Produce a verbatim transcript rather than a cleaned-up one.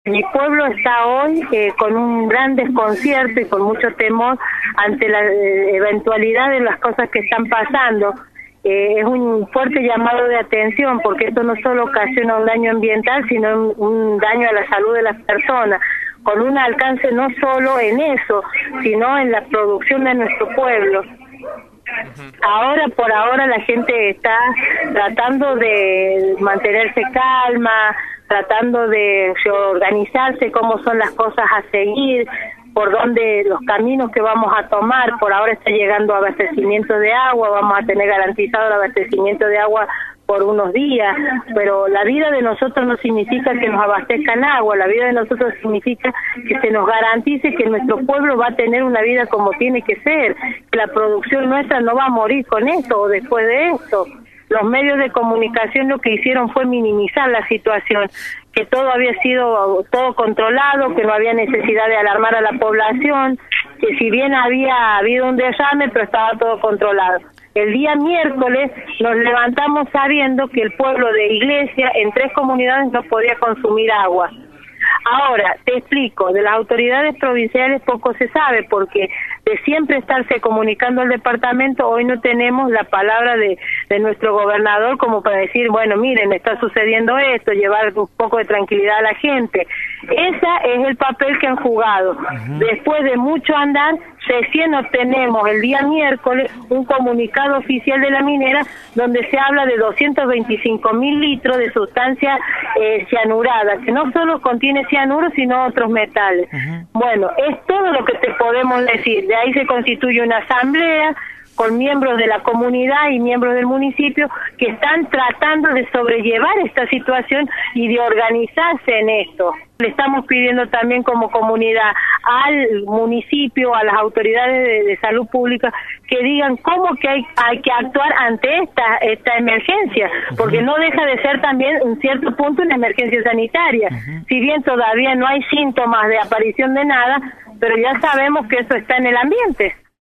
Mi pueblo está hoy eh, con un gran desconcierto y con mucho temor ante la eh, eventualidad de las cosas que están pasando. Eh, es un fuerte llamado de atención porque esto no solo ocasiona un daño ambiental, sino un, un daño a la salud de las personas, con un alcance no solo en eso, sino en la producción de nuestro pueblo. Ahora, por ahora, la gente está tratando de mantenerse calma, tratando de organizarse cómo son las cosas a seguir, por dónde los caminos que vamos a tomar. Por ahora está llegando abastecimiento de agua, vamos a tener garantizado el abastecimiento de agua por unos días, pero la vida de nosotros no significa que nos abastezcan agua, la vida de nosotros significa que se nos garantice que nuestro pueblo va a tener una vida como tiene que ser, que la producción nuestra no va a morir con esto o después de esto. Los medios de comunicación lo que hicieron fue minimizar la situación, que todo había sido todo controlado, que no había necesidad de alarmar a la población, que si bien había habido un derrame, pero estaba todo controlado. El día miércoles nos levantamos sabiendo que el pueblo de Iglesia en tres comunidades no podía consumir agua. Ahora, te explico, de las autoridades provinciales poco se sabe, porque de siempre estarse comunicando al departamento, hoy no tenemos la palabra de, de nuestro gobernador como para decir, bueno, miren, está sucediendo esto, llevar un poco de tranquilidad a la gente. Ese es el papel que han jugado. Uh-huh. Después de mucho andar, recién obtenemos el día miércoles un comunicado oficial de la minera donde se habla de doscientos veinticinco mil litros de sustancia eh, cianurada, que no solo contiene cianuro, sino otros metales. Uh-huh. Bueno, es todo lo que te podemos decir. De ahí se constituye una asamblea con miembros de la comunidad y miembros del municipio que están tratando de sobrellevar esta situación y de organizarse en esto. Le estamos pidiendo también como comunidad al municipio, a las autoridades de, de salud pública, que digan cómo que hay, hay que actuar ante esta esta emergencia, porque no deja de ser también en cierto punto una emergencia sanitaria. Uh-huh. Si bien todavía no hay síntomas de aparición de nada, pero ya sabemos que eso está en el ambiente.